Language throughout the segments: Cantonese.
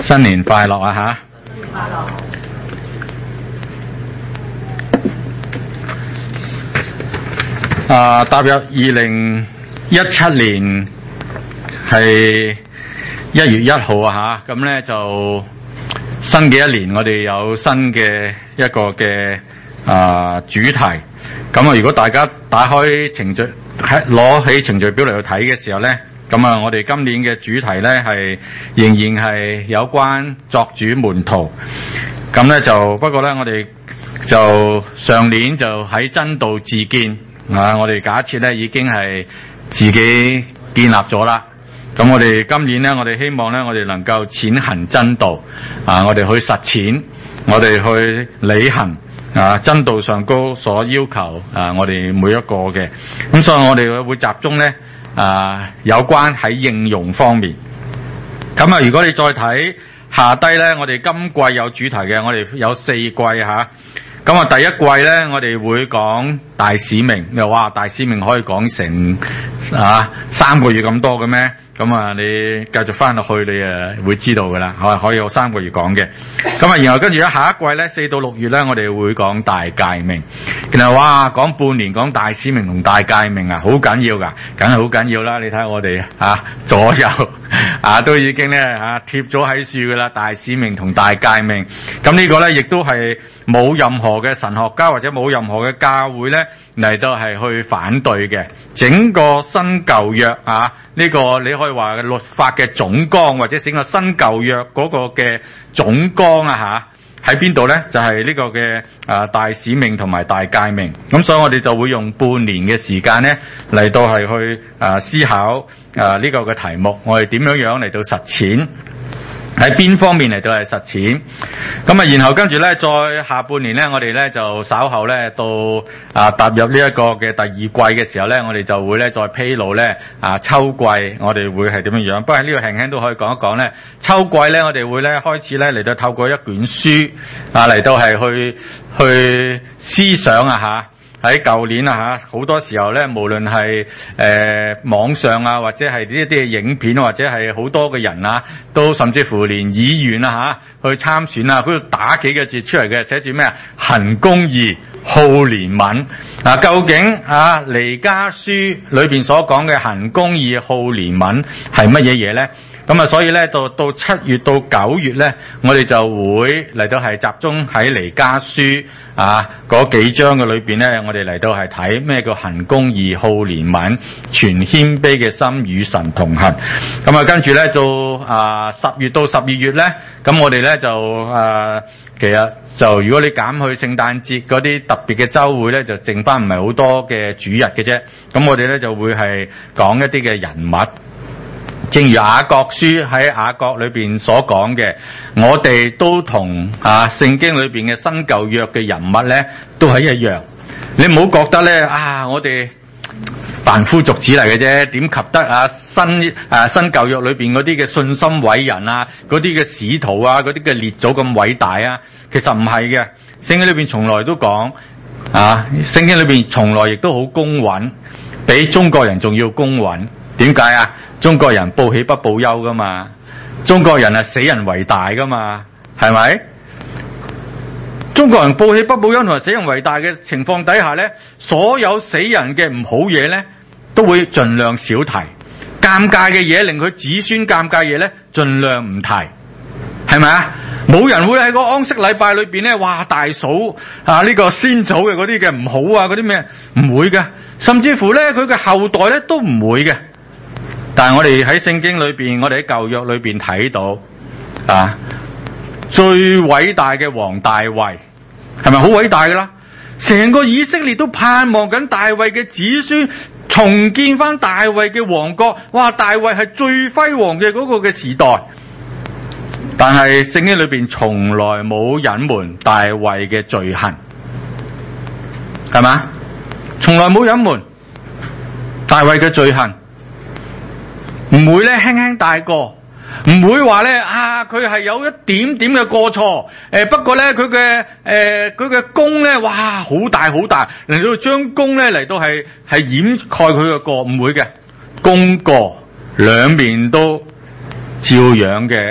新年快樂啊吓！ 新年快樂！ 踏入2017年係1月1號啊吓，咁咧就新嘅一年，我哋有新嘅一個嘅主題。咁啊，如果大家打開程序，攞起程序表嚟去睇嘅時候咧，咁啊，我哋今年嘅主題咧係仍然係有關作主門徒。咁咧就不過咧，我哋就上年就喺真道自建。我哋假設咧已經係自己建立咗啦。咁我哋今年咧，我哋希望咧，我哋能夠踐行真道。我哋去實踐，我哋去履行真道上高所要求我哋每一個嘅。咁所以我哋會集中咧有關喺應用方面。咁如果你再睇下低咧，我哋今季有主題嘅，我哋有4季吓。咁第一季咧，我哋會講大使命。你話哇，大使命可以講成3個月咁多嘅咩？咁你繼續翻落去，你會知道噶啦，可以有3個月講嘅。咁然後跟住下一季咧，4到6月咧，我哋會講大誡命。然後哇，講半年講大使命同大誡命好緊要噶，梗係好緊要啦。你睇下我哋左右都已經咧貼咗喺樹噶啦，大使命同大誡命。咁呢個咧亦都係冇任何嘅神學家或者冇任何嘅教會咧嚟到係去反對嘅。整個新舊約呢個你可以話律法嘅總綱，或者整個新舊約嗰個嘅總綱喺邊度咧？就係呢個嘅大使命同埋大誡命。咁所以我哋就會用半年嘅時間咧嚟到係去思考呢個嘅題目，我哋點樣嚟到實踐，喺邊方面嚟到係實踐。咁然後跟住咧，再下半年咧，我哋咧就稍後咧到踏入呢一個嘅第二季嘅時候咧，我哋就會咧再披露咧秋季我哋會係點樣樣。不過喺呢度輕輕都可以講一講咧，秋季咧我哋會咧開始咧嚟到透過一卷書嚟到係去思想喺舊年好多時候咧，無論係網上或者係呢一啲嘅影片，或者係好多嘅人都甚至乎連議員去參選嗰度打幾個字出嚟嘅，寫住咩行公義、好憐憫。究竟彌迦書裏邊所講嘅行公義、好憐憫係乜嘢嘢咧？咁所以咧到7月到9月咧，我哋就會嚟到係集中喺彌迦書嗰幾章嘅裏邊咧，我哋嚟到係睇咩叫行公義、好憐憫、全謙卑嘅心與神同行。咁跟住咧到10月到12月咧，咁我哋咧就其實就如果你減去聖誕節嗰啲特別嘅週會咧，就剩翻唔係好多嘅主日嘅啫。咁我哋咧就會係講一啲嘅人物。正如雅各書喺雅各裏邊所講嘅，我哋都同聖經裏邊嘅新舊約嘅人物咧都係一樣。你唔好覺得咧我哋凡夫俗子嚟嘅啫，點及得新舊約裏邊嗰啲嘅信心偉人嗰啲嘅使徒嗰啲嘅列祖咁偉大其實唔係嘅。聖經裏邊從來都講聖經裏邊從來亦都好公允，比中國人仲要公允。點解中國人報喜不報憂噶嘛，中國人係死人為大噶嘛，係咪？中國人報喜不報憂同埋死人為大嘅情況底下咧，所有死人嘅唔好嘢咧，都會盡量少提。尷尬嘅嘢，令佢子孫尷尬嘢咧，盡量唔提，係咪啊？冇人會喺個安息禮拜裏邊咧，哇大數呢個先祖嘅嗰啲嘅唔好嗰啲咩，唔會嘅。甚至乎咧，佢嘅後代咧都唔會嘅。但係我哋喺聖經裏邊，我哋喺舊約裏邊睇到最偉大嘅王大衛，係咪好偉大噶啦？成個以色列都盼望緊大衛嘅子孫重建翻大衛嘅王國。哇！大衛係最輝煌嘅嗰個嘅時代，但係聖經裏邊從來冇隱瞞大衛嘅罪行，係嘛？從來冇隱瞞大衛嘅罪行。唔會咧輕輕帶過，唔會話咧佢係有一點點嘅過錯，不過咧佢嘅功咧，哇好大好大，嚟到將功咧嚟到係掩蓋佢嘅過，唔會嘅，功過兩面都照樣嘅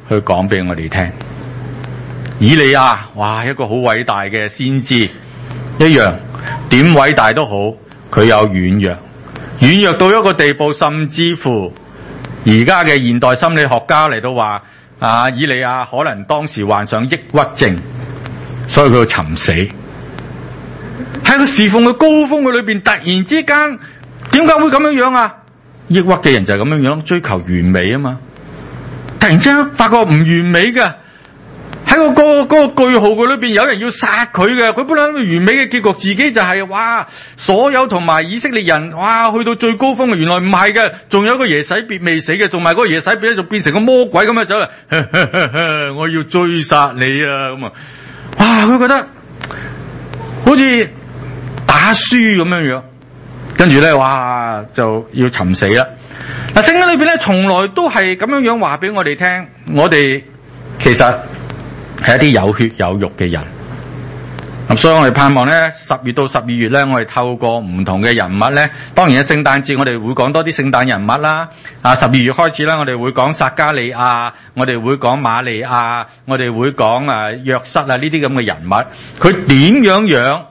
去講俾我哋聽。以利亞，哇，一個好偉大嘅先知，一樣點偉大都好，佢有軟弱，軟弱到一個地步，甚至乎而家嘅現代心理學家嚟到話，以利亞可能當時患上抑鬱症，所以佢要尋死。喺個侍奉嘅高峰嘅裏邊，突然之間，點解會咁樣樣啊？抑鬱嘅人就係咁樣樣，追求完美啊嘛。突然之間發覺唔完美嘅，喺嗰個句號嘅裏邊，有人要殺佢嘅。佢本來諗住完美嘅結局，自己就係哇，所有同埋以色列人哇去到最高峰嘅，原來唔係嘅，仲有一個耶洗別未死嘅，仲埋嗰個耶洗別咧就變成個魔鬼咁樣走嚟，我要追殺你啊咁啊！哇，佢覺得好似打輸咁樣樣，跟住咧哇就要尋死啦。嗱，聖經裏邊咧從來都係咁樣樣話俾我哋聽，我哋其實係一啲有血有肉嘅人。咁所以我哋盼望咧10月到12月咧，我哋透過唔同嘅人物咧，當然喺聖誕節我哋會講多啲聖誕人物啦。12月開始啦，我哋會講撒迦利亞，我哋會講瑪利亞，我哋會講約瑟呢啲咁嘅人物，佢點樣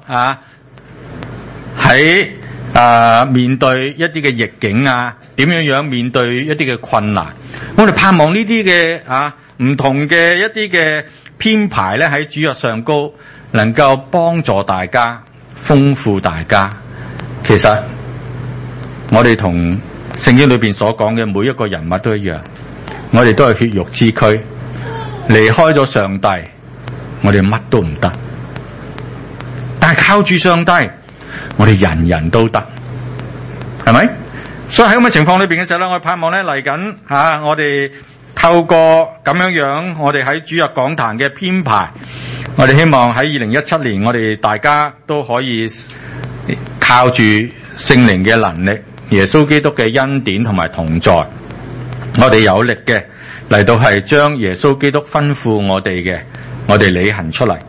喺面對一啲嘅逆境點樣面對一啲嘅困難，我哋盼望呢啲嘅唔同嘅一啲嘅編排咧喺主日上高，能夠幫助大家，豐富大家。其實我哋同聖經裏邊所講嘅每一個人物都一樣，我哋都係血肉之軀，離開咗上帝，我哋乜都唔得。但係靠住上帝，我哋人人都得，係咪？所以喺咁嘅情況裏邊嘅時候咧，我盼望咧嚟緊我哋透過咁樣我哋喺主日講壇嘅編排，我哋希望喺2017年，我哋大家都可以靠住聖靈嘅能力、耶穌基督嘅恩典同埋同在，我哋有力嘅嚟到係將耶穌基督吩咐我哋嘅，我哋履行出嚟。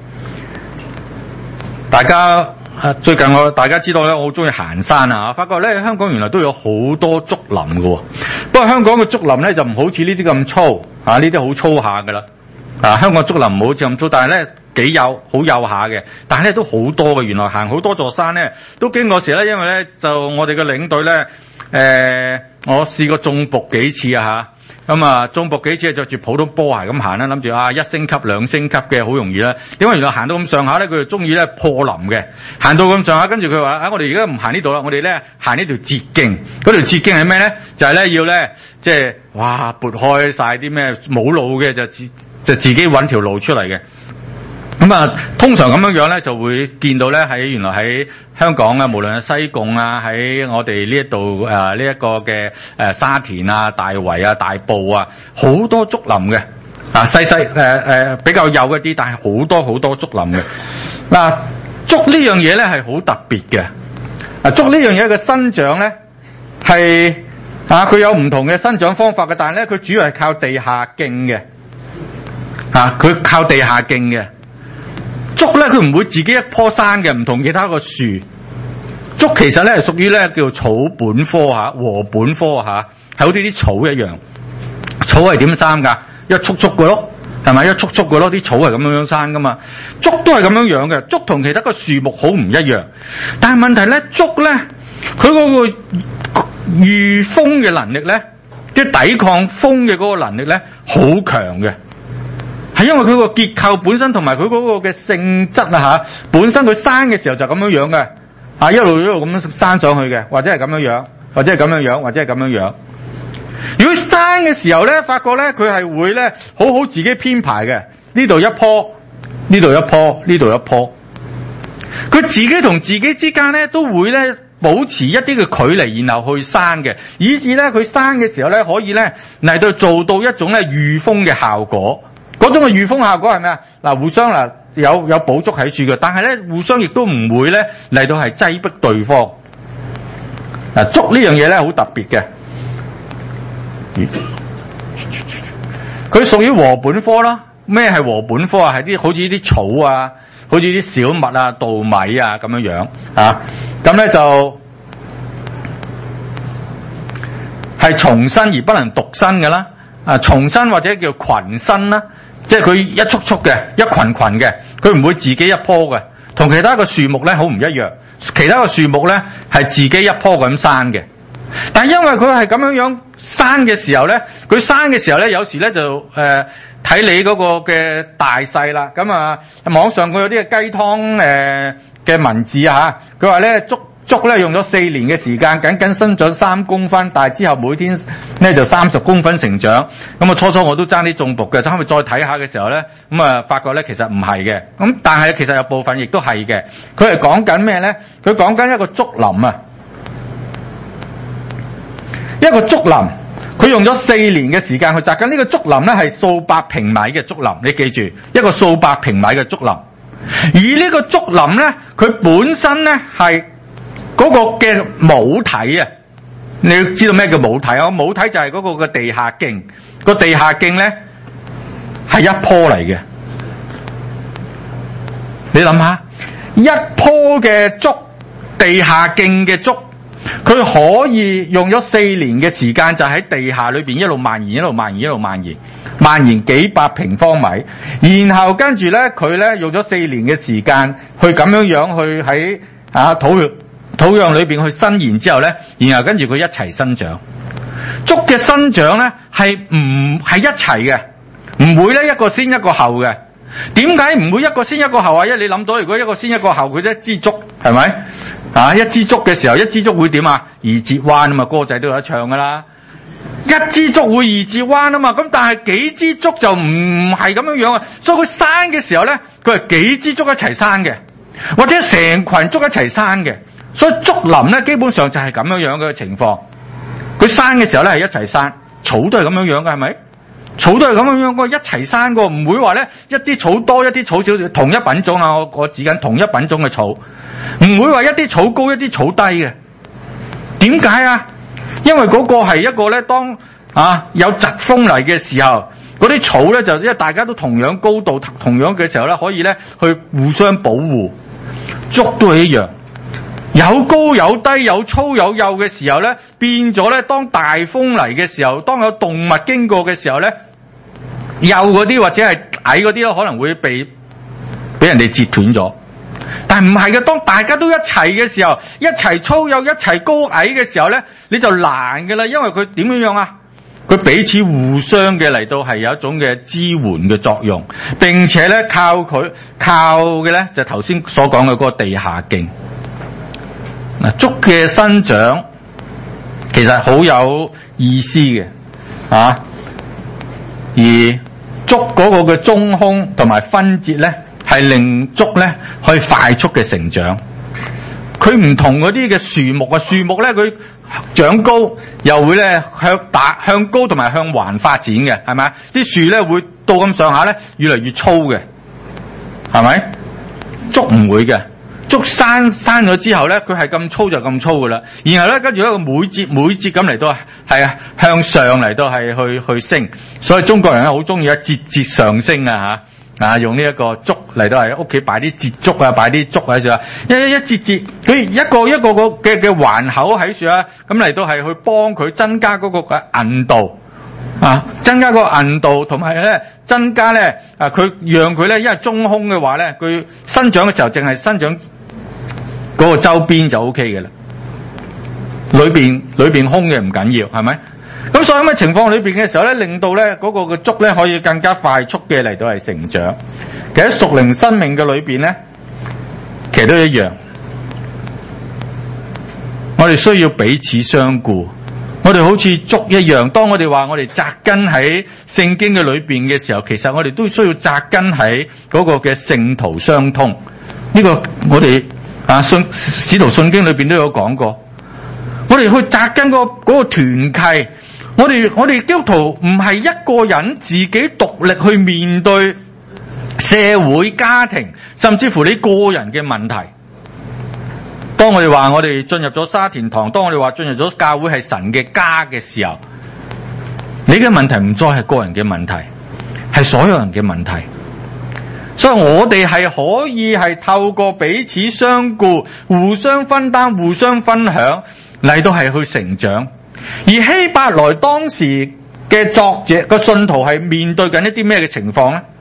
大家最近大家知道咧，我好中意行山我發覺咧香港原來都有好多竹林嘅，不過香港嘅竹林咧就唔好似呢啲咁粗呢啲好粗下噶啦。香港竹林唔好似咁粗，但係咧好幼下嘅，但係咧都好多嘅。原來行好多座山咧都經過時咧，因為咧就我哋嘅領隊咧我試過中伏幾次中伏幾次着住普通波鞋咁行啦，諗住1星級2星級嘅好容易啦。點解原來行到咁上下咧，佢就中意咧破林嘅，行到咁上下，跟住佢話我哋而家唔行呢度啦，我哋咧行呢條捷徑。嗰條捷徑係咩咧？就係咧要咧即係撥開晒啲咩冇路嘅，就自己揾條路出嚟嘅。咁通常咁樣咧就會見到咧原來喺香港無論係西貢喺我哋呢一度呢一個嘅沙田大圍大埔好多竹林嘅細比較幼一啲，但係好多好多竹林嘅。竹呢樣嘢咧係好特別嘅。竹呢樣嘢嘅生長咧係佢有唔同嘅生長方法嘅，但係咧佢主要係靠地下徑嘅。佢靠地下徑嘅。竹咧佢唔會自己一棵生嘅，唔同其他個樹。竹其實咧係屬於咧叫草本科禾本科係好似啲草一樣。草係點生噶？一束束嘅咯，係咪？一束束嘅咯，啲草係咁樣生噶嘛。竹都係咁樣樣嘅。竹同其他個樹木好唔一樣，但係問題咧，竹咧佢嗰個御風嘅能力咧，即係抵抗風嘅嗰個能力咧，好強嘅。係因為佢個結構本身同埋佢嗰個嘅性質本身佢生嘅時候就咁樣樣嘅，一路咁樣生上去嘅，或者係咁樣樣，或者係咁樣樣，或者係咁樣樣。如果生嘅時候咧，發覺咧佢係會咧好好自己編排嘅，呢度一棵，呢度一棵，呢度一棵，佢自己同自己之間咧都會咧保持一啲嘅距離，然後去生嘅，以致咧佢生嘅時候咧可以咧嚟到做到一種咧御風嘅效果。嗰種嘅御風效果係咩啊？互相有補足喺處嘅，但係咧互相亦都唔會咧嚟到係擠迫對方。竹呢樣嘢咧好特別嘅，佢屬於禾本科啦。咩係禾本科係啲好似啲草好似啲小麥稻米咁樣樣咁咧就係重生而不能獨生嘅啦。 重生或者叫群生啦，即係佢一簇簇嘅，一群群嘅，佢唔會自己一棵嘅，同其他嘅樹木咧好唔一樣。其他嘅樹木咧係自己一棵咁生嘅，但係因為佢係咁樣生嘅時候咧，佢生嘅時候咧，有時咧就睇你嗰個嘅大細啦。咁網上佢有啲嘅雞湯嘅文字嚇，佢話咧竹咧用咗4年嘅時間，僅生長3公分，但係之後每天咧就30公分成長。咁初初我都爭啲中毒嘅，後尾再睇下嘅時候咧，發覺咧其實唔係嘅。咁但係其實有部分亦都係嘅。佢係講緊咩咧？佢講緊一個竹林啊，一個竹林，佢用咗4年嘅時間去紮根。呢個竹林咧係數百平米嘅竹林，你記住，一個數百平米嘅竹林。而呢個竹林咧，佢本身咧係嗰個嘅母體啊，你要知道咩叫母體啊？母體就係嗰個嘅地下徑，個地下徑咧係一棵嚟嘅。你諗下，一棵嘅竹，地下徑嘅竹，佢可以用咗4年嘅時間，就喺地下裏邊一路蔓延，一路蔓延，一路蔓延，蔓延幾百平方米。然後跟住咧，佢咧用咗4年嘅時間去咁樣去喺土壤裏邊去伸延之後咧，然後跟住佢一齊生長。竹嘅生長咧係唔係一齊嘅，唔會咧一個先一個後嘅。點解唔會一個先一個後啊？因為你諗到，如果一個先一個後，佢一支竹係咪一支竹嘅時候，一支竹會點啊？二折彎啊嘛，歌仔都有得唱噶啦。一支竹會二折彎啊嘛，咁但係幾支竹就唔係咁樣啊。所以佢生嘅時候咧，佢係幾支竹一齊生嘅，或者成群竹一齊生嘅。所以竹林咧，基本上就係咁樣嘅情況。佢生嘅時候咧係一齊生，草都係咁樣嘅，係咪？草都係咁樣嘅，一齊生嘅，唔會話咧一啲草多一啲草少，同一品種啊！我指緊同一品種嘅草，唔會話一啲草高一啲草低嘅。點解啊？因為嗰個係一個咧，當有疾風嚟嘅時候，嗰啲草咧就因為大家都同樣高度、同樣嘅時候咧，可以咧去互相保護。竹都係一樣。有高有低，有粗有幼嘅時候咧，變咗咧，當大風嚟嘅時候，當有動物經過嘅時候咧，幼嗰啲或者係矮嗰啲咧，可能會被人哋截斷咗。但係唔係嘅，當大家都一齊嘅時候，一齊粗幼，一齊高矮嘅時候咧，你就難嘅啦，因為佢點樣啊？佢彼此互相嘅嚟到係有一種嘅支援嘅作用，並且咧靠嘅咧就頭先所講嘅嗰個地下徑。竹嘅生長其實好有意思嘅，而竹嗰個嘅中空同埋分節咧，係令竹咧可以快速嘅成長。佢唔同嗰啲嘅樹木咧佢長高又會咧向高同埋向橫發展嘅，係咪？啲樹咧會到咁上下咧越嚟越粗嘅，係咪？竹唔會嘅。竹生咗之後咧，佢係咁粗就咁粗噶啦。然後咧，跟住一個每節咁嚟到係向上嚟到係去升。所以中國人咧好中意節上升啊吓用呢一個竹嚟到喺屋企擺啲節竹啊，擺啲竹喺度啊，一節佢一個個嘅環口喺樹啊，咁嚟到係去幫佢增加嗰個嘅韌度增加個韌度，同埋咧增加咧佢讓佢咧，因為中空嘅話咧，佢生長嘅時候淨係生長嗰個周邊就 OK 嘅啦，裏邊空嘅唔緊要，係咪？咁所以咁嘅情況裏邊嘅時候咧，令到咧嗰個嘅竹咧可以更加快速嘅嚟到係成長。其實屬靈生命嘅裏邊咧，其實都一樣，我哋需要彼此相顧。我哋好似竹一樣，當我哋話我哋扎根喺聖經嘅裏邊嘅時候，其實我哋都需要扎根喺嗰個嘅聖徒相通。呢個我哋使徒信經裏邊都有講過，我哋去扎根嗰個團契。我哋基督徒唔係一個人自己獨力去面對社會、家庭，甚至乎你個人嘅問題。當我哋話我哋進入咗沙田堂，當我哋話進入咗教會係神嘅家嘅時候，你嘅問題唔再係個人嘅問題，係所有人嘅問題。所以我哋係可以係透過彼此相顧、互相分擔、互相分享嚟到係去成長。而希伯來當時嘅作者個信徒係面對緊一啲咩嘅情況咧？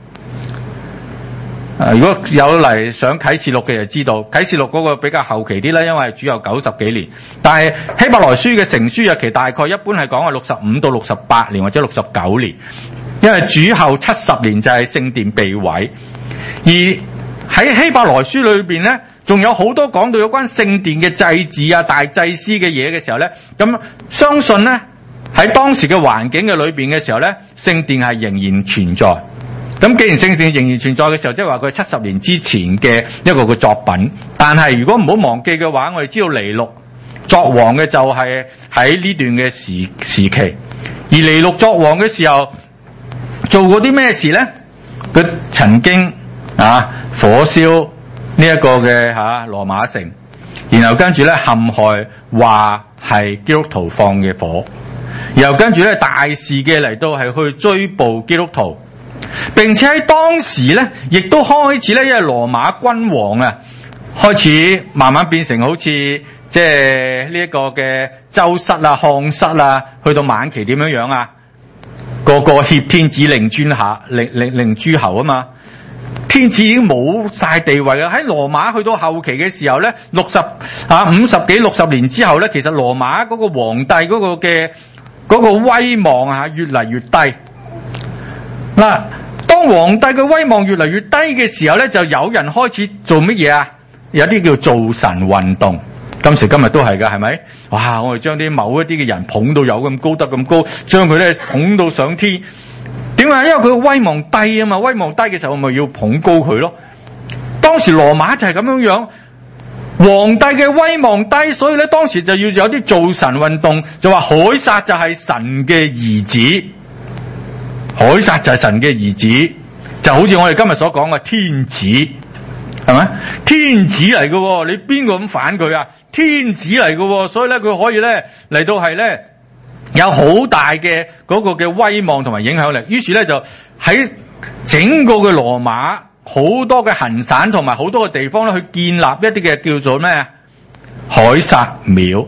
如果有嚟上啟示錄嘅就知道，啟示錄嗰個比較後期啲啦，因為主有90幾年。但係希伯來書嘅成書日期大概一般係講係65到68年或者69年，因為主後70年就係聖殿被毀。而喺希伯來書裏邊咧，仲有好多講到有關聖殿嘅祭祀啊、大祭司嘅嘢嘅時候咧，咁相信咧喺當時嘅環境嘅裏邊嘅時候咧，聖殿係仍然存在。咁既然聖殿仍然存在嘅時候，即係話佢70年之前嘅一個嘅作品。但係如果唔好忘記嘅話，我哋知道尼祿作王嘅就係喺呢段嘅時期。而尼祿作王嘅時候做過啲咩事咧？佢曾經火燒呢一個嘅羅馬城，然後跟住咧陷害話係基督徒放嘅火，然後跟住咧大肆嘅嚟到係去追捕基督徒。並且喺當時咧，亦都開始咧，因為羅馬君王啊，開始慢慢變成好似即係呢一個嘅周室啊、漢室啊，去到晚期點樣啊？個挾天子令諸下，令諸侯啊嘛。天子已經冇晒地位啦。喺羅馬去到後期嘅時候咧，50幾60年之後咧，其實羅馬嗰個皇帝嗰個嘅嗰個威望啊，越嚟越低。嗱，當皇帝嘅威望越嚟越低嘅時候咧，就有人開始做乜嘢啊？有啲叫造神運動，今時今日都係噶，係咪？哇！我哋將啲某一啲嘅人捧到有咁高得咁高，將佢咧捧到上天。點解？因為佢個威望低啊嘛，威望低嘅時候，我咪要捧高佢咯。當時羅馬就係咁樣樣，皇帝嘅威望低，所以咧當時就要有啲造神運動，就話凱撒就係神嘅兒子。凱撒就係神嘅兒子，就好似我哋今日所講嘅天子，係咪？天子嚟嘅，你邊個咁反佢啊？天子嚟嘅，所以咧佢可以咧嚟到係咧有好大嘅嗰個嘅威望同埋影響力。於是咧就喺整個嘅羅馬好多嘅行省同埋好多嘅地方咧，去建立一啲嘅叫做咩凱撒廟，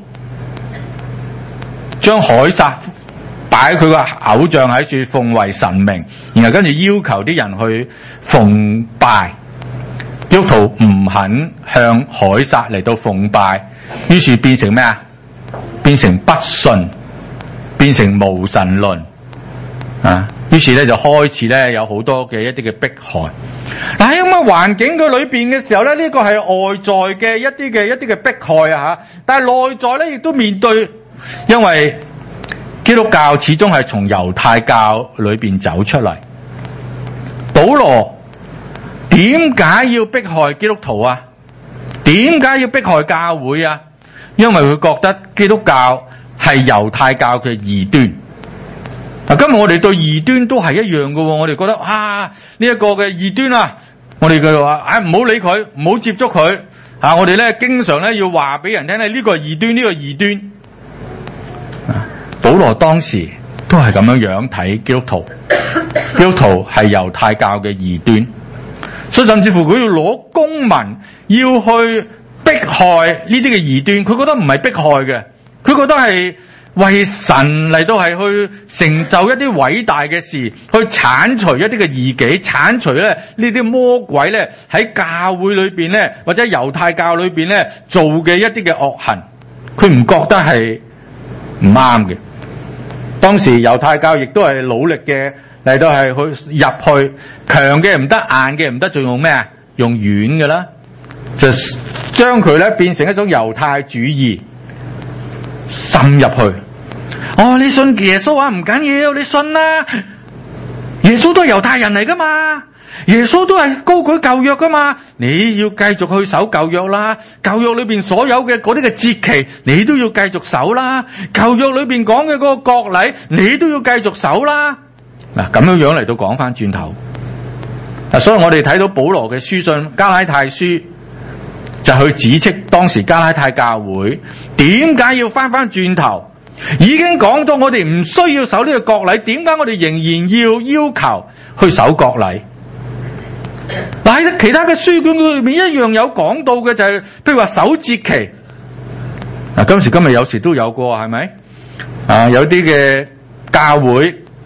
將凱撒擺佢個偶像喺處奉為神明，然後跟住要求啲人去奉拜。基督徒唔肯向凱撒嚟到奉拜，於是變成咩啊？變成不信，變成無神論啊！於是咧就開始咧有好多嘅一啲嘅迫害。但喺咁嘅環境嘅裏邊嘅時候咧，呢個係外在嘅一啲嘅迫害啊吓，但係內在咧亦都面對，因為基督教始終係從猶太教裏邊走出嚟。保羅點解要迫害基督徒啊？點解要迫害教會啊？因為佢覺得基督教係猶太教嘅異端。今日我哋對異端都係一樣嘅，我哋覺得呢一個嘅異端啊，我哋嘅話唔好理佢，唔好接觸佢我哋咧經常咧要話俾人聽咧，呢個係異端，呢個異端。保羅當時都係咁樣睇基督徒，基督徒係猶太教嘅異端，所以甚至乎佢要攞公民要去迫害呢啲嘅異端，佢覺得唔係迫害嘅，佢覺得係為神嚟到係去成就一啲偉大嘅事，去鏟除一啲嘅異己，鏟除咧呢啲魔鬼咧喺教會裏邊咧或者猶太教裏邊咧做嘅一啲嘅惡行，佢唔覺得係唔啱嘅。當時猶太教亦都係努力嘅嚟到係去入去，強嘅唔得，硬嘅唔得，仲用咩啊？用軟嘅啦，就將佢咧變成一種猶太主義滲入去。你信耶穌啊？唔緊要，你信啦。耶穌都係猶太人嚟噶嘛，耶穌都係高舉舊約噶嘛，你要繼續去守舊約啦。舊約裏邊所有嘅嗰啲嘅節期，你都要繼續守啦。舊約裏邊講嘅嗰個國禮，你都要繼續守啦。嗱，咁樣樣嚟到講翻轉頭，所以我哋睇到保羅嘅書信加拉太書，就去指斥當時加拉太教會點解要翻轉頭。已經講咗我哋唔需要守呢個國禮，點解我哋仍然要求去守國禮？但係其他嘅書卷裏面一樣有講到嘅，就係譬如話守節期。今時今日有時都有過，係咪？有啲嘅教會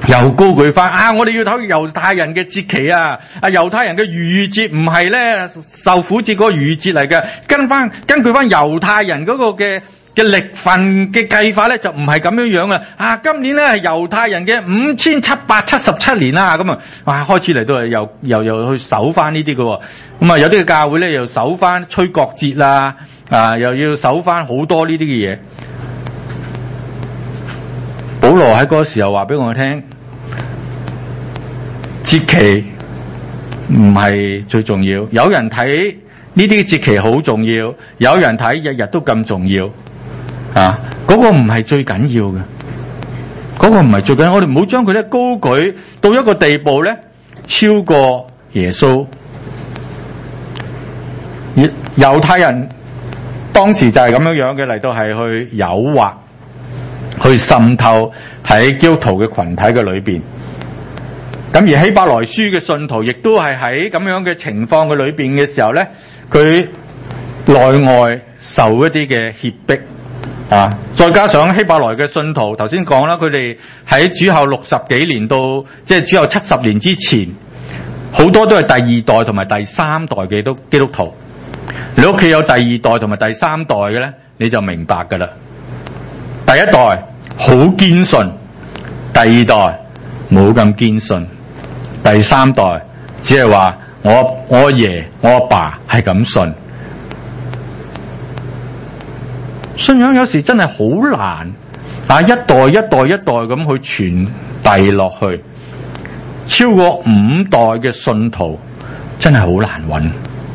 又高舉翻啊！我哋要睇猶太人嘅節期啊！猶太人嘅逾越節唔係咧受苦節嗰個逾越節嚟嘅，根據翻猶太人嗰個嘅曆份嘅計法咧，就唔係咁樣樣啊！今年咧係猶太人嘅5777年啦，咁開始嚟到又去守翻呢啲嘅，咁有啲嘅教會咧又守翻吹角節啦，又要守翻好多呢啲嘅嘢。保羅喺嗰個時候話俾我聽，節期唔係最重要。有人睇呢啲節期好重要，有人睇日日都咁重要。嗰個唔係最緊要嘅，嗰個唔係最緊要。我哋唔好將佢咧高舉到一個地步咧，超過耶穌。猶太人當時就係咁樣嘅嚟到係去誘惑，去滲透喺基督徒嘅群體嘅裏邊。咁而希伯來書嘅信徒亦都係喺咁樣嘅情況嘅裏邊嘅時候咧，佢內外受一啲嘅脅迫。再加上希伯來嘅信徒，頭先講啦，佢哋喺主後60幾年到即係主後70年之前，好多都係第二代同埋第三代嘅基督徒。你屋企有第二代同埋第三代嘅咧，你就明白噶啦。第一代好堅信，第二代冇咁堅信，第三代只係話我阿爺我阿爸係咁信。信仰有時真係好難一代一代一代咁去傳遞落去，超過5代嘅信徒真係好難揾，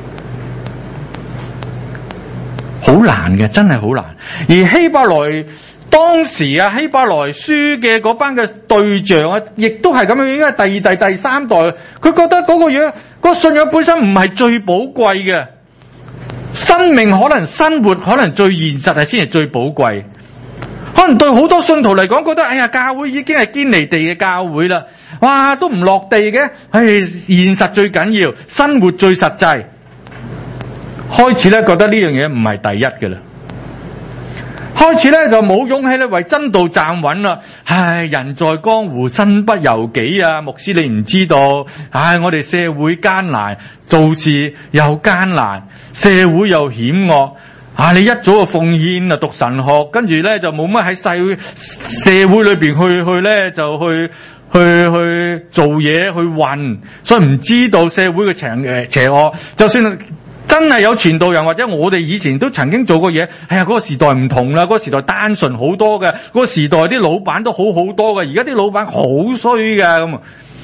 好難嘅，真係好難。而希伯來當時希伯來書嘅嗰班嘅對象亦都係咁樣，因為第二代第三代，佢覺得嗰個嘢，嗰個信仰本身唔係最寶貴嘅。生命可能生活可能最現實係先係最寶貴，可能對好多信徒嚟講，覺得教會已經係堅離地嘅教會啦，哇都唔落地嘅，現實最緊要，生活最實際，開始咧覺得呢樣嘢唔係第一嘅啦，開始咧就冇勇氣咧為真道站穩啦。人在江湖身不由己啊！牧師你唔知道，我哋社會艱難，做事又艱難，社會又險惡。你一早就奉獻啊，讀神學，跟住咧就冇乜喺社會裏邊去咧就去做嘢去混，所以唔知道社會嘅邪惡。就算真係有傳道人或者我哋以前都曾經做過嘢，嗰個時代唔同啦，嗰個時代單純好多嘅，嗰個時代啲老闆都好多嘅，而家啲老闆好衰嘅咁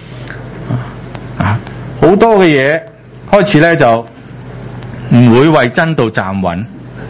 好多嘅嘢開始咧就唔會為真道站穩。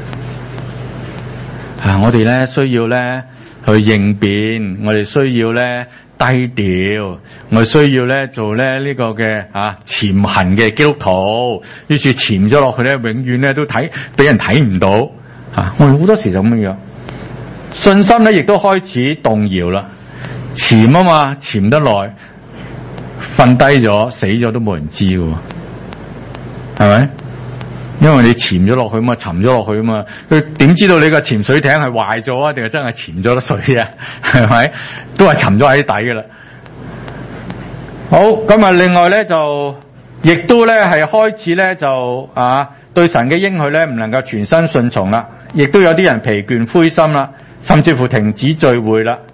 我哋咧需要咧去應變，我哋需要咧低調，我哋需要咧做咧呢個嘅潛行嘅基督徒，於是潛咗落去咧，永遠咧都俾人睇唔到。我哋好多時就咁樣，信心咧亦都開始動搖啦。潛啊嘛，潛得耐，瞓低咗死咗都冇人知嘅，係咪？因為你潛咗落去嘛，沉咗落去嘛，佢點知道你個潛水艇係壞咗啊，定係真係潛咗水啊？係咪？都係沉咗喺底噶啦。好，咁另外咧就，亦都咧係開始咧就對神嘅應許咧唔能夠全身順從啦，亦都有啲人疲倦灰心啦，甚至乎停止聚會啦，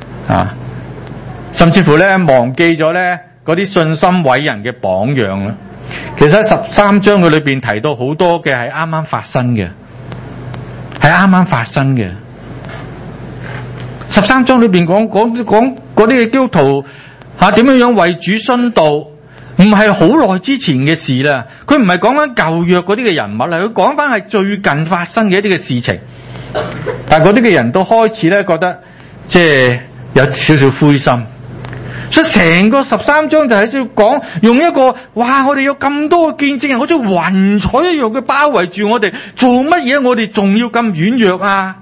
甚至乎咧忘記咗咧嗰啲信心偉人嘅榜樣啦。其實喺13章佢裏邊提到好多嘅係啱啱發生嘅，係啱啱發生嘅。13章裏邊講嗰啲嘅基督徒點樣為主殉道，唔係好耐之前嘅事啦。佢唔係講翻舊約嗰啲嘅人物啦，佢講翻係最近發生嘅一啲嘅事情。但係嗰啲嘅人都開始咧覺得即係有少少灰心。所以成個13章就係要講，用一個我哋有咁多嘅見證人，好似雲彩一樣嘅包圍住我哋，做乜嘢我哋仲要咁軟弱啊？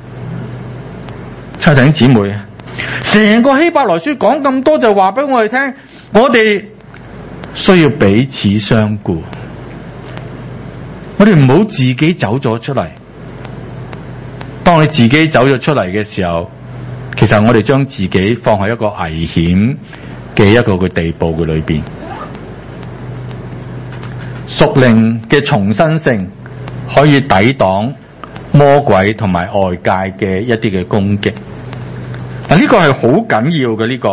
弟兄姊妹，成個希伯來書講咁多就話俾我哋聽，我哋需要彼此相顧，我哋唔好自己走咗出嚟。當你自己走咗出嚟嘅時候， 其實我哋將自己放喺一個危險嘅一個嘅地步嘅裏邊。屬靈嘅重生性可以抵擋魔鬼同埋外界嘅一啲嘅攻擊。嗱，呢個係好緊要嘅，呢個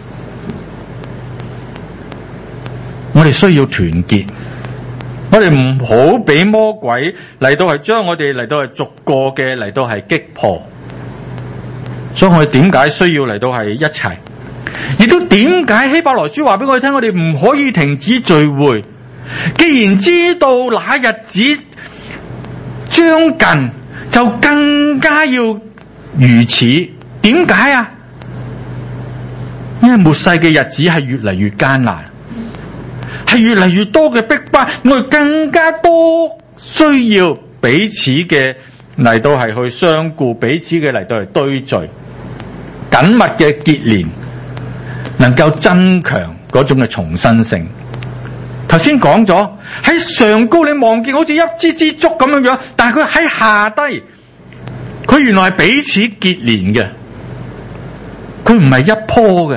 我哋需要團結，我哋唔好俾魔鬼嚟到係將我哋嚟到係逐個嘅嚟到係擊破。所以我哋點解需要嚟到係一齊？亦都點解希伯來書話俾我哋聽，我哋唔可以停止聚會？既然知道那日子將近，就更加要如此。點解啊？因為末世嘅日子係越嚟越艱難，係越嚟越多嘅逼迫，我哋更加多需要彼此嘅嚟到係去相顧，彼此嘅嚟到係堆聚，緊密嘅結連，能夠增強嗰種嘅重生性。頭先講咗喺上高，你望見好似一支支竹咁樣樣，但係佢喺下低，佢原來係彼此結連嘅，佢唔係一棵嘅，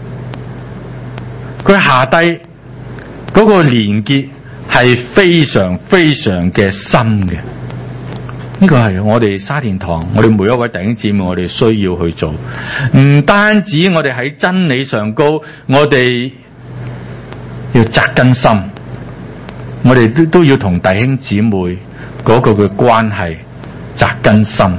佢下低嗰個連結係非常非常嘅深嘅。呢個係我哋沙田堂，我哋每一位弟兄姊妹，我哋需要去做。唔單止我哋喺真理上高，我哋要扎根深，我哋都要同弟兄姊妹嗰個嘅關係扎根深。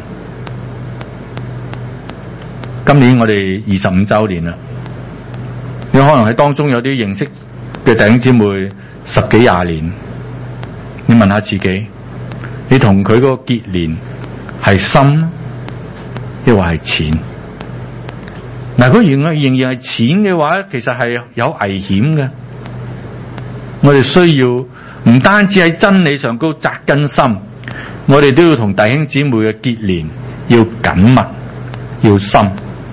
今年我哋25周年啦，你可能喺當中有啲認識嘅弟兄姊妹10幾20年，你問下自己，你同佢嗰個結連係深抑或係淺？嗱，如果仍然係淺嘅話，其實係有危險嘅。我哋需要唔單止喺真理上高扎根深，我哋都要同弟兄姊妹嘅結連要緊密，要深。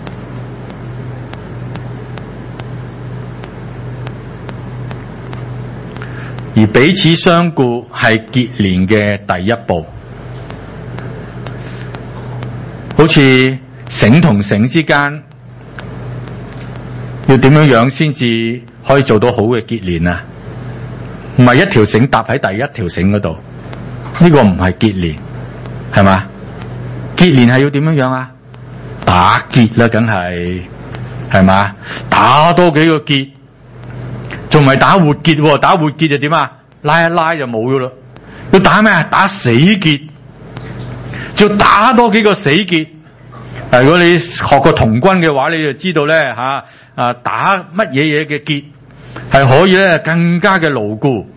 而彼此相顧係結連嘅第一步，好似繩同繩之間要點樣先至可以做到好嘅結連啊？唔係一條繩搭喺第一條繩嗰度，呢個唔係結連，係嘛？結連係要點樣啊？打結啦，梗係嘛？打多幾個結。仲唔係打活結？打活結就點啊？拉一拉就冇噶啦。要打咩啊？打死結，仲要打多幾個死結。如果你學過童軍嘅話，你就知道咧打乜嘢嘅結係可以咧更加嘅牢固。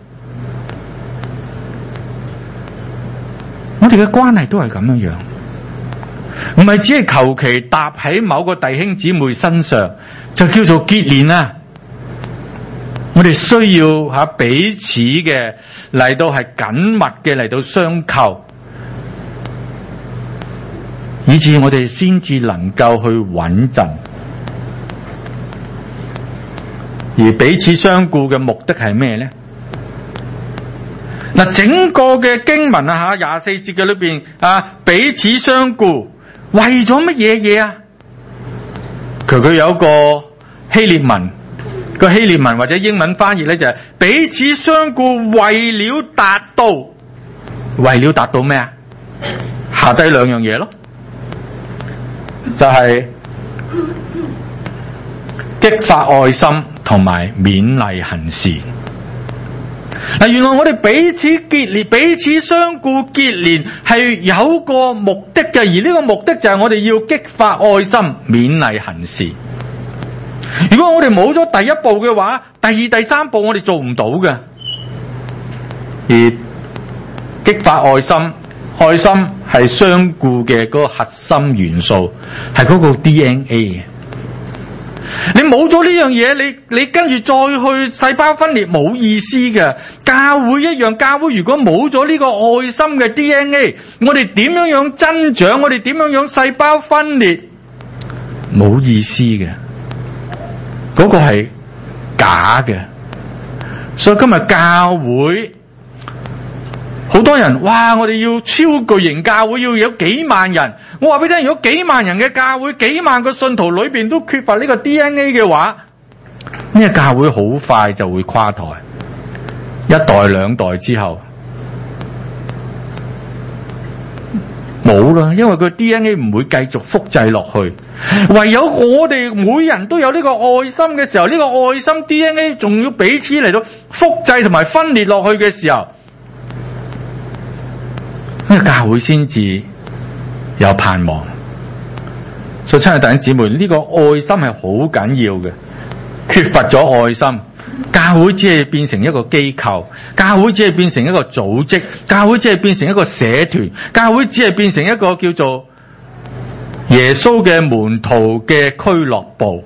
我哋嘅關係都係咁樣樣，唔係只係求其搭喺某個弟兄姊妹身上就叫做結連啊！我哋需要彼此嘅嚟到係緊密嘅嚟到相扣，以致我哋先至能夠去穩陣。而彼此相顧嘅目的係咩咧？嗱，整個嘅經文啊24節嘅裏邊彼此相顧為咗乜嘢啊？佢有個希臘文。個希臘文或者英文翻譯咧就係彼此相顧為了達到咩啊？下低兩樣嘢咯，就係激發愛心同埋勉勵行事。嗱，原來我哋彼此結連、彼此相顧結連係有個目的嘅，而呢個目的就係我哋要激發愛心、勉勵行事。如果我哋冇咗第一步嘅話，第二、第三步我哋做唔到嘅。而激發愛心，愛心係相顧嘅嗰個核心元素，係嗰個 DNA。你冇咗呢樣嘢，你跟住再去細胞分裂冇意思嘅。教會一樣，教會如果冇咗呢個愛心嘅 DNA， 我哋點樣增長，我哋點樣細胞分裂，冇意思嘅。嗰個係假嘅，所以今日教會好多人，哇！我哋要超巨型教會，要有幾萬人。我話俾你聽，如果幾萬人嘅教會，幾萬個信徒裏邊都缺乏呢個 DNA 嘅話，呢個教會好快就會垮台。一代兩代之後冇啦，因為佢 DNA 唔會繼續複製落去。唯有我哋每人都有呢個愛心嘅時候，呢個愛心 DNA 仲要彼此嚟到複製同埋分裂落去嘅時候，呢個教會先至有盼望。所以親愛弟兄姊妹，呢個愛心係好緊要嘅。缺乏咗愛心，教會只係變成一個機構，教會只係變成一個組織，教會只係變成一個社團，教會只係變成一個叫做耶穌嘅門徒嘅俱樂部。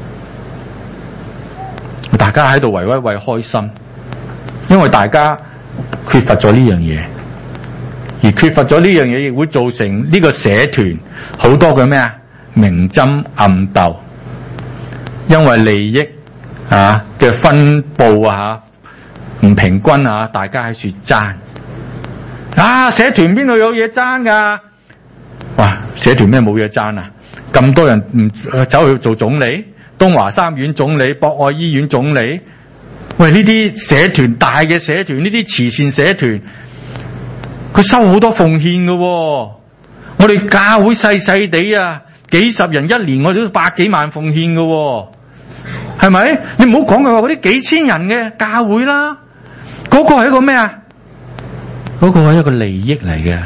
大家喺度為開心，因為大家缺乏咗呢樣嘢，而缺乏咗呢樣嘢亦會造成呢個社團好多嘅咩啊？明爭暗鬥，因為利益嘅分布唔平均大家喺處爭社團邊度有嘢爭噶？哇！社團咩冇嘢爭啊？咁多人唔走去做總理，東華三院總理、博愛醫院總理。喂，呢啲社團大嘅社團，呢啲慈善社團，佢收好多奉獻噶。我哋教會細細地幾十人一年，我哋都百幾萬奉獻噶。係咪？你唔好講佢話嗰啲幾千人嘅教會啦，嗰個係一個咩啊？嗰個係一個利益嚟嘅，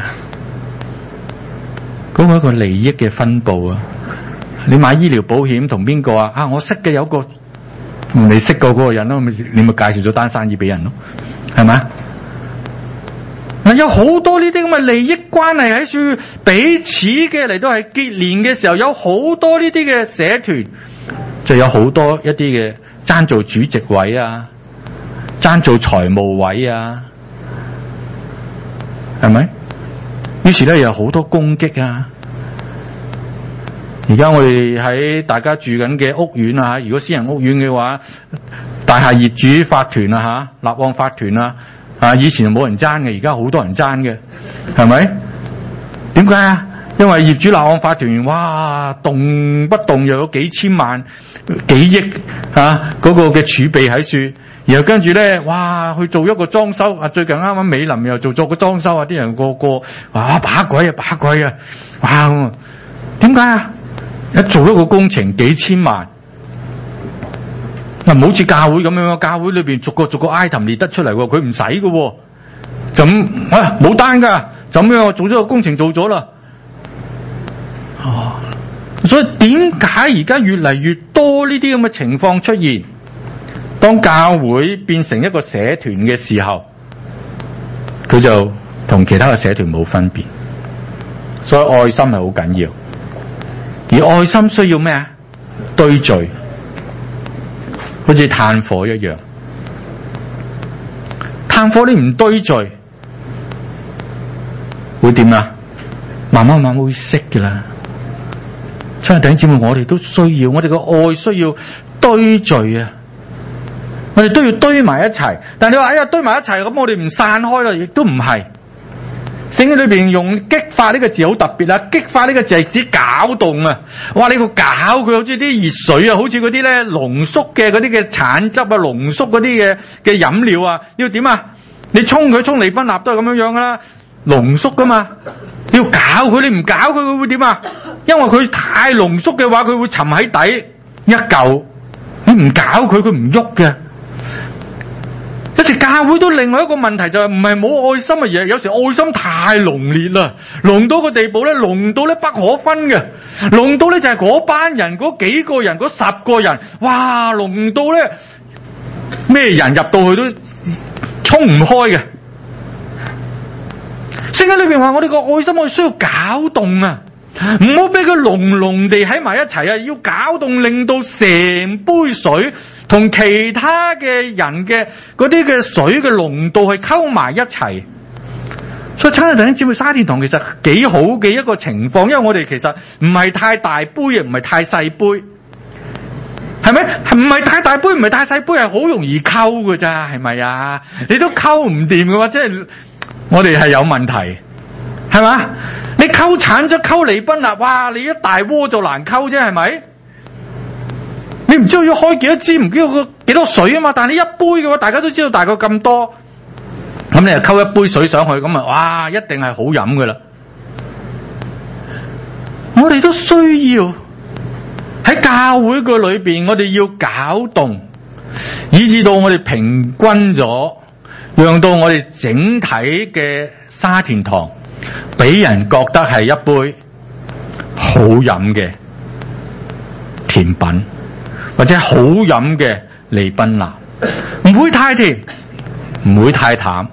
嗰個係一個利益嘅分布啊！你買醫療保險同邊個啊？我識嘅有個，你識過嗰個人咯，你咪介紹咗單生意俾人咯，係咪？有好多呢啲咁嘅利益關係喺處，彼此嘅嚟到係結連嘅時候，有好多呢啲嘅社團。就有好多一啲嘅爭做主席位爭做財務位係咪？於是咧有好多攻擊而家我哋喺大家住緊嘅屋苑如果私人屋苑嘅話，大廈業主法團立案法團以前冇人爭嘅，而家好多人爭嘅，係咪？點解因為業主立案法團，哇，動不動又有幾千萬、幾億嗰個嘅儲備喺處，然後跟住咧，哇，去做一個裝修。最近啱啱美林又做咗個裝修啲人個哇把鬼哇！點解一做一個工程幾千萬，唔好似教會咁樣，教會裏邊逐個 item 列得出嚟，佢唔使嘅，就冇單噶，就咁樣做咗個工程做咗啦。所以點解而家越嚟越多呢啲咁嘅情況出現？當教會變成一個社團嘅時候，佢就同其他嘅社團冇分別。所以愛心係好緊要，而愛心需要咩？堆聚，好似炭火一樣。炭火你唔堆聚，會點啊？慢慢會熄㗎啦。親愛弟兄姊妹，我哋都需要，我哋個愛需要堆聚我哋都要堆埋一齊。但係你話堆埋一齊咁，我哋唔散開啦，亦都唔係。聖經裏邊用激化呢個字好特別啦，激化呢個字係指攪動哇！你個攪佢好似啲熱水好似嗰啲咧濃縮嘅嗰啲嘅橙汁濃縮嗰啲嘅飲料要點你沖佢沖利賓納都係咁樣噶啦，濃縮噶嘛。你要攪佢，你唔攪佢，佢會點因為佢太濃縮嘅話，佢會沉喺底一嚿。你唔攪佢，佢唔喐嘅。一直教會都另外一個問題就係唔係冇愛心嘅嘢，有時愛心太濃烈啦，濃到個地步咧，濃到咧不可分嘅，濃到咧就係嗰班人嗰幾個人嗰10個人，哇，濃到咧咩人入到去都衝唔開嘅。聖經裏邊話我哋個愛心我哋需要攪動唔好俾佢濃濃地喺埋一齊要攪動，令到成杯水同其他嘅人嘅嗰啲嘅水嘅濃度係溝埋一齊。所以親愛弟兄姊妹，沙田堂其實幾好嘅一個情況，因為我哋其實唔係太大杯，亦唔係太細杯，係咪？唔係太大杯，唔係太細杯，係好容易溝㗎咋，係咪你都溝唔掂嘅話，即係我哋係有問題，係嘛？你溝產咗溝利賓納，哇！你一大鍋就難溝啫，係咪？你唔知道要開幾多支，唔知道幾多水啊嘛？但係你一杯嘅話，大家都知道大概咁多，咁你就溝一杯水上去，咁啊，哇！一定係好飲噶啦。我哋都需要喺教會個裏邊，我哋要攪動，以至到我哋平均咗，讓到我哋整體嘅沙田堂俾人覺得係一杯好飲嘅甜品，或者好飲嘅利賓納，唔會太甜，唔會太淡，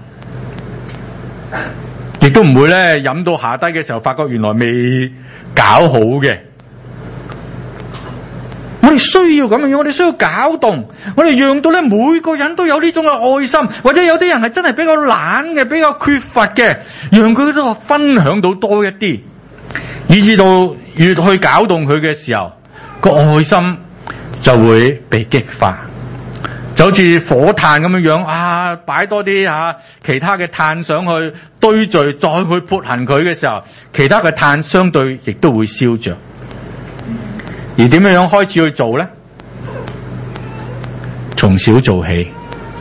亦都唔會咧飲到下低嘅時候發覺原來未搞好嘅。我哋需要咁樣樣，我哋需要攪動，我哋讓到咧每個人都有呢種嘅愛心，或者有啲人係真係比較懶嘅，比較缺乏嘅，讓佢都分享到多一啲，以至到越去攪動佢嘅時候，個愛心就會被激發，就好似火炭咁樣樣啊！擺多啲其他嘅炭上去堆聚，再去潑行佢嘅時候，其他嘅炭相對亦都會燒着。而點樣樣開始去做咧？從小做起。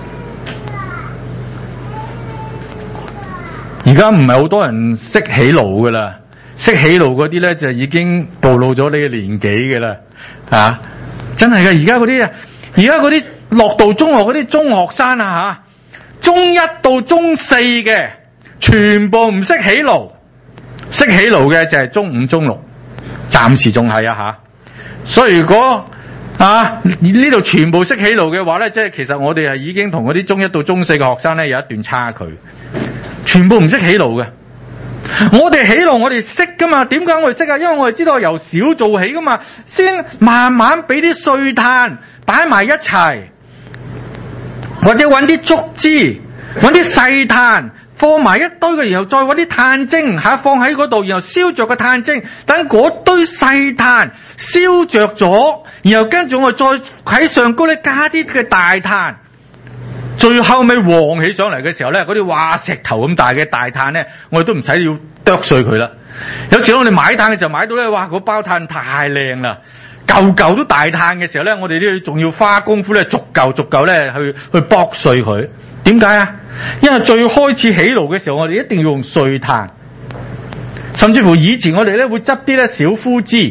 而家唔係好多人識起爐噶啦，識起爐嗰啲咧就已經暴露咗你嘅年紀噶啦，真係嘅。而家嗰啲樂道中學嗰啲中學生中一到中四嘅全部唔識起爐，識起爐嘅就係中五中六，暫時仲係所以如果呢度全部識起爐嘅話咧，即係其實我哋係已經同嗰啲中一到中四嘅學生咧有一段差距，全部唔識起爐嘅。我哋起爐我哋識噶嘛？點解我哋識啊？因為我哋知道由小做起噶嘛，先慢慢俾啲碎炭擺埋一齊，或者揾啲竹枝，揾啲細炭放埋一堆嘅，然後再揾啲炭精放喺嗰度，然後燒着個炭精，等嗰堆細炭燒着咗，然後跟住我哋再喺上高咧加啲嘅大炭，最後尾旺起上嚟嘅時候咧，嗰啲石頭咁大嘅大炭咧，我哋都唔使要剁碎佢啦。有時我哋買炭嘅時候買到咧，嗰包炭太靚啦，嚿嚿都大炭嘅時候咧，我哋呢仲要花功夫咧，逐嚿咧去剝碎佢。點解啊？因為最開始起爐嘅時候，我哋一定要用碎炭，甚至乎以前我哋咧會執啲咧小枯枝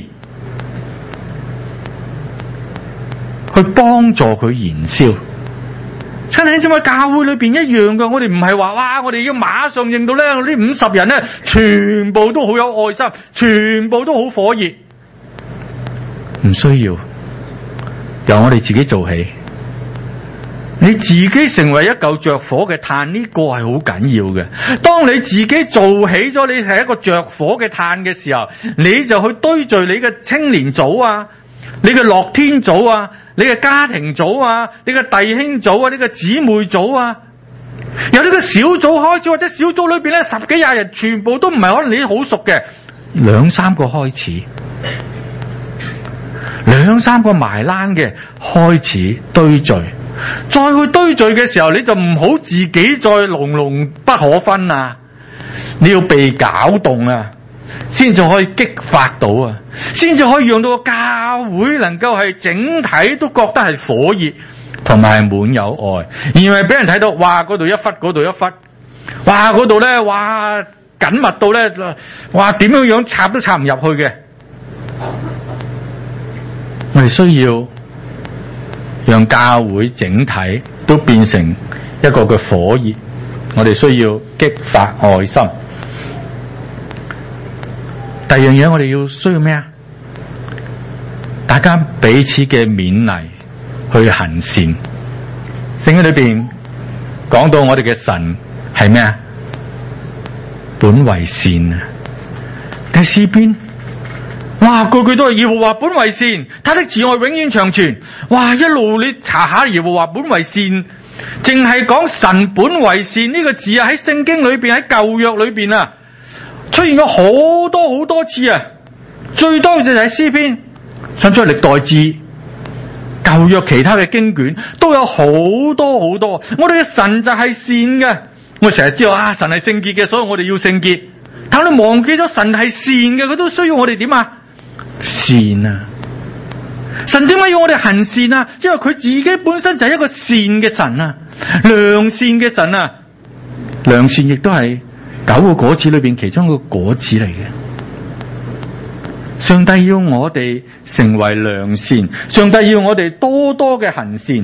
去幫助佢燃燒。親兄姊妹，教會裏邊一樣嘅，我哋唔係話我哋要馬上認到咧，呢50人咧全部都好有愛心，全部都好火熱，唔需要，由我哋自己做起。你自己成為一嚿着火嘅炭，呢個係好緊要嘅。當你自己做起咗，你係一個着火嘅炭嘅時候，你就去堆聚你嘅青年組你嘅樂天組你嘅家庭組你嘅弟兄組你嘅姊妹組由呢個小組開始，或者小組裏邊咧10幾20人，全部都唔係可能你好熟嘅，2-3個開始，2-3個埋欄嘅開始堆聚。再去堆聚嘅時候，你就唔好自己再濃濃不可分你要被攪動先至可以激發到先至可以讓到個教會能夠係整體都覺得係火熱同埋係滿有愛，而唔係俾人睇到嗰度一忽嗰度一忽，嗰度咧緊密到咧點樣插都插唔入去嘅。我哋需要讓教會整體都變成一個嘅火熱，我哋需要激發愛心。第二樣嘢，我哋要需要咩？大家彼此嘅勉勵，去行善。聖經裏邊講到我哋嘅神係咩？本為善喺詩篇，句句都係耶和華本為善，他的慈愛永遠長存。一路你查下耶和華本為善，淨係講神本為善呢個字喺聖經裏邊，喺舊約裏邊出現咗好多好多次最多就係詩篇，甚至係歷代志、舊約其他嘅經卷都有好多好多。我哋嘅神就係善嘅， 我成日知道神係聖潔嘅，所以我哋要聖潔。但我哋忘記咗神係善嘅，佢都需要我哋點啊？善啊！神點解要我哋行善啊？因為佢自己本身就係一個善嘅神啊，良善嘅神啊。良善亦都係9個果子裏邊其中一個果子嚟嘅。上帝要我哋成為良善，上帝要我哋多多嘅行善。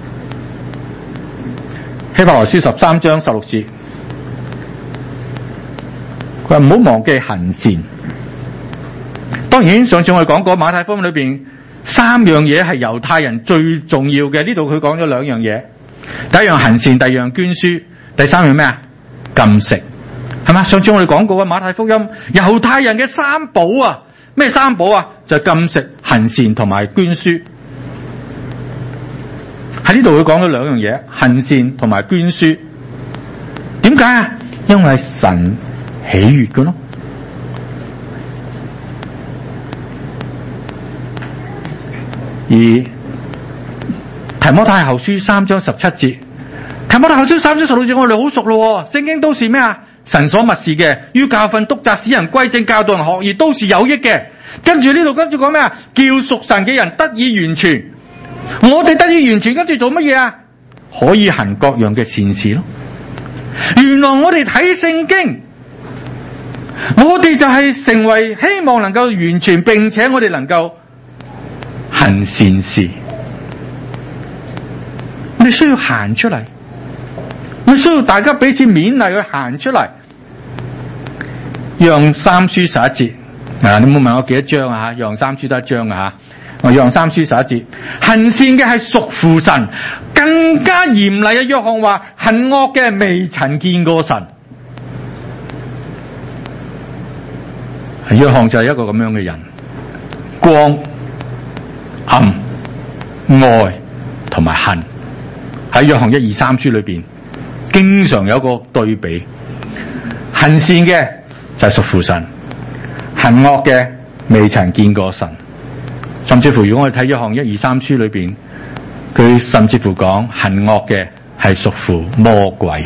希伯來書13章16節，佢話唔好忘記行善。當然上次我哋講過馬太福音裏邊3樣嘢係猶太人最重要嘅，呢度佢講咗2樣嘢。第一樣行善，第二樣捐輸，第三樣咩啊？禁食，係嘛？上次我哋講過嘅馬太福音猶太人嘅3寶啊，咩3寶啊？就係禁食、行善同埋捐輸。喺呢度佢講咗2樣嘢，行善同埋捐輸。點解啊？因為神喜悅嘅咯。而提摩太後書3章17節，提摩太後書3章16節我哋好熟咯。聖經都是咩啊？神所默示嘅，於教訓、督責、使人歸正、教導人學義，都是有益嘅。跟住講咩啊？叫屬神嘅人得以完全。我哋得以完全，跟住做乜嘢啊？可以行各樣嘅善事咯。原來我哋睇聖經，我哋就係成為希望能夠完全，並且我哋能夠行善事。我哋需要行出嚟，我哋需要大家彼此勉勵去行出嚟。約翰3書11節，你冇問我幾多章啊？約翰3書得1章啊？我約翰3書11節，行善嘅係屬乎神，更加嚴厲嘅約翰話，行惡嘅未曾見過神。約翰就係一個咁樣嘅人，光、暗、愛同埋恨，喺約翰1、2、3書裏邊，經常有一個對比。行善嘅就係屬乎神，行惡嘅未曾見過神。甚至乎如果我哋睇約翰1、2、3書裏邊，佢甚至乎講行惡嘅係屬乎魔鬼。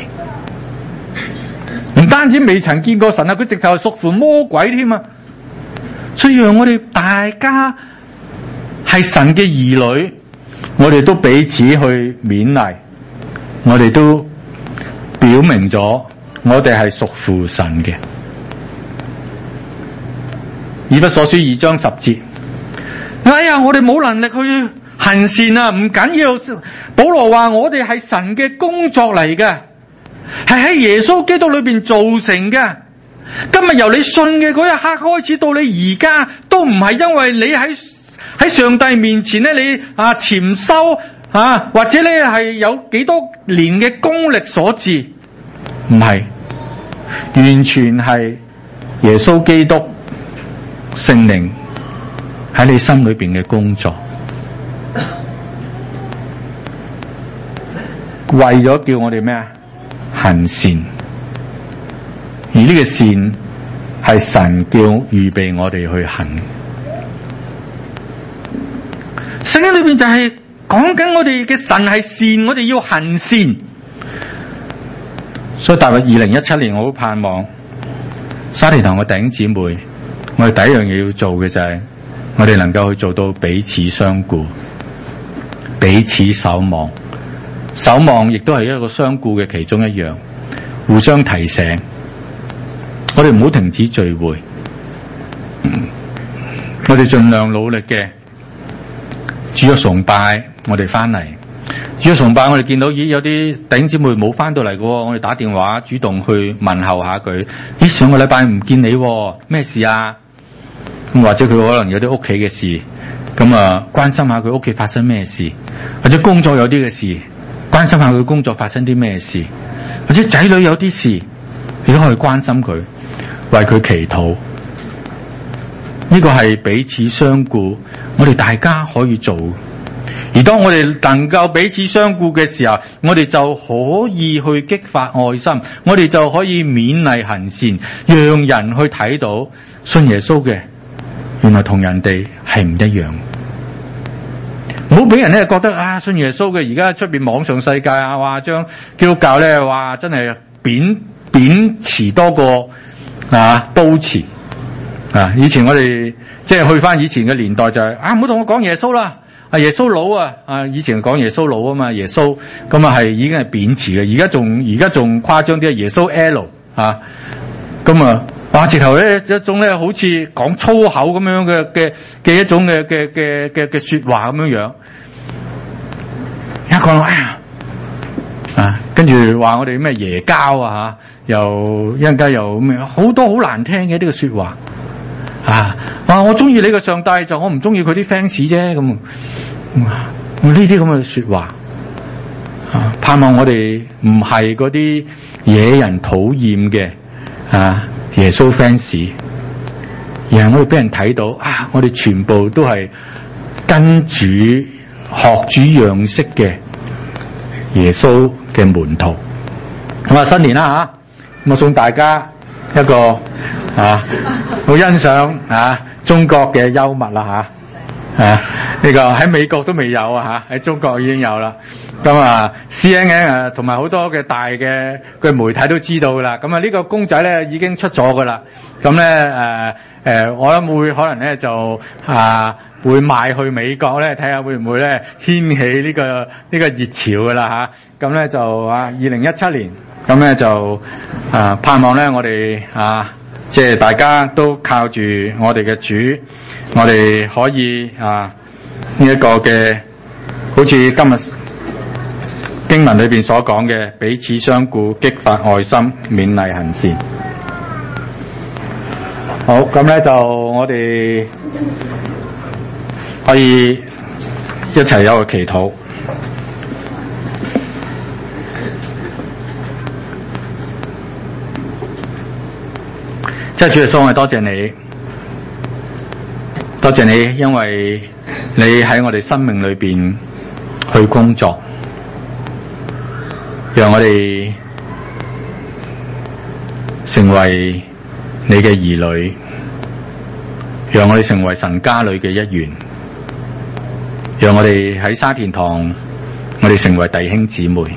唔單止未曾見過神啊，佢直頭係屬乎魔鬼添啊！所以讓我哋大家係神嘅兒女，我哋都彼此去勉勵，我哋都表明咗我哋係屬乎神嘅。以弗所書2章10節，哎呀，我哋冇能力去行善啊，唔緊要。保羅話我哋係神嘅工作嚟嘅，係喺耶穌基督裏邊造成嘅。今日由你信嘅嗰一刻開始到你而家，都唔係因為你喺上帝面前咧，你潛修或者咧係有幾多年嘅功力所致，唔係，完全係耶穌基督聖靈喺你心裏邊嘅工作，為咗叫我哋咩啊？行善。而呢個善係神叫預備我哋去行。聖經裏邊就係講緊我哋嘅神係善，我哋要行善。所以踏入2017年，我好盼望沙田堂嘅弟兄姊妹，我哋第一樣嘢要做嘅就係我哋能夠去做到彼此相顧，彼此守望。守望亦都係一個相顧嘅其中一樣，互相提醒。我哋唔好停止聚會，我哋盡量努力嘅。主日崇拜我哋翻嚟，主日崇拜我哋見到有啲弟兄姊妹冇翻到嚟嘅，我哋打電話主動去問候下佢。上個禮拜唔見你，咩事啊？咁或者佢可能有啲屋企嘅事，咁關心下佢屋企發生咩事，或者工作有啲嘅事，關心下佢工作發生啲咩事，或者仔女有啲事，你都可以關心佢，為佢祈禱。呢個係彼此相顧，我哋大家可以做。而當我哋能夠彼此相顧嘅時候，我哋就可以去激發愛心，我哋就可以勉勵行善，讓人去睇到信耶穌嘅原來同人哋係唔一樣。唔好俾人覺得信耶穌嘅而家出邊網上世界話將基督教話真係貶詞多過褒詞啊！以前我哋即係去翻以前嘅年代就係唔好同我講耶穌啦，耶穌佬啊！以前講耶穌佬啊嘛，耶穌咁係已經係貶詞嘅，而家仲誇張啲，耶穌 L 咁哇！直頭咧一種咧好似講粗口咁樣嘅一種嘅說話咁樣樣，一講跟住話我哋咩耶膠又一陣間又咩好多好難聽嘅呢個說話我中意你個上帝，就我唔中意佢啲 fans 啫咁。呢啲咁嘅說話盼望我哋唔係嗰啲惹人討厭嘅耶穌 fans， 而係我哋俾人睇到我哋全部都係跟主學主樣式嘅耶穌嘅門徒。咁新年啦我送大家一個好欣賞中國嘅幽默啦呢個喺美國都未有喺中國已經有啦。咁CNN 同埋好多嘅大嘅媒體都知道噶啦。咁呢個公仔咧已經出咗噶啦。咁咧我諗會可能咧就會賣去美國咧，睇下會唔會咧掀起呢個熱潮噶啦咁咧就2017年，咁咧就盼望咧我哋即係大家都靠住我哋嘅主，我哋可以呢一個嘅好似今日經文裏邊所講嘅彼此相顧，激發愛心，勉勵行善。好，咁咧就我哋可以一齊有個祈禱。即係主耶穌，我哋多謝你，多謝你，因為你喺我哋生命裏邊去工作，讓我哋成為你嘅兒女，讓我哋成為神家裏嘅一員，讓我哋喺沙田堂，我哋成為弟兄姊妹。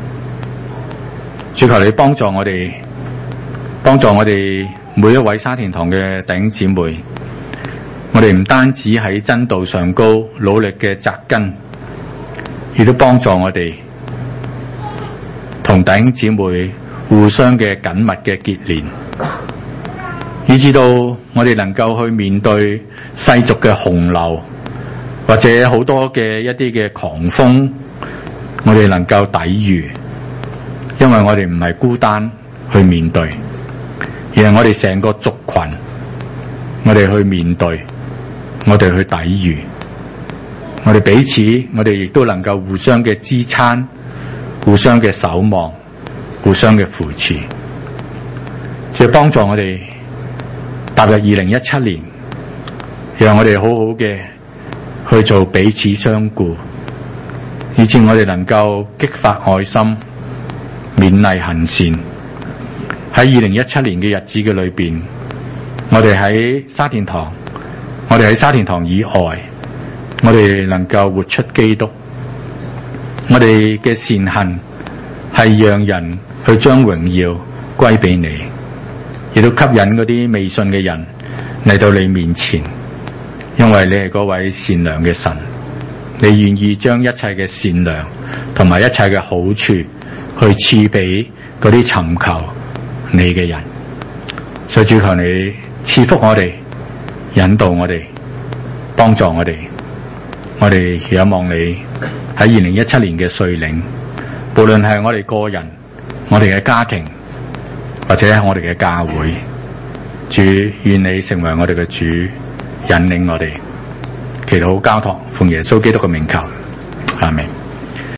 主求你幫助我哋，幫助我哋每一位沙田堂嘅弟兄姊妹，我哋唔單止喺真道上高努力嘅扎根，亦都幫助我哋同弟兄姊妹互相嘅緊密嘅結連，以至到我哋能夠去面對世俗嘅洪流，或者好多嘅一啲嘅狂風，我哋能夠抵禦，因為我哋唔係孤單去面對，而係我哋成個族群，我哋去面對，我哋去抵禦，我哋彼此，我哋亦都能夠互相嘅支撐，互相嘅守望，互相嘅扶持，就幫助我哋踏入2017年，讓我哋好好嘅去做彼此相顧，以致我哋能夠激發愛心，勉勵行善。喺2017年嘅日子嘅裏邊，我哋喺沙田堂，我哋喺沙田堂以外，我哋能夠活出基督。我哋嘅善行係讓人去將榮耀歸俾你，亦都吸引嗰啲未信嘅人嚟到你面前，因為你係嗰位善良嘅神，你願意將一切嘅善良同埋一切嘅好處去賜俾嗰啲尋求你嘅人。所以主求你賜福我哋，引導我哋，幫助我哋。我哋仰望你喺2017年嘅率領，無論係我哋個人、我哋嘅家庭，或者係我哋嘅教會，主願你成為我哋嘅主，引領我哋。祈禱交託，奉耶穌基督嘅名求，阿們。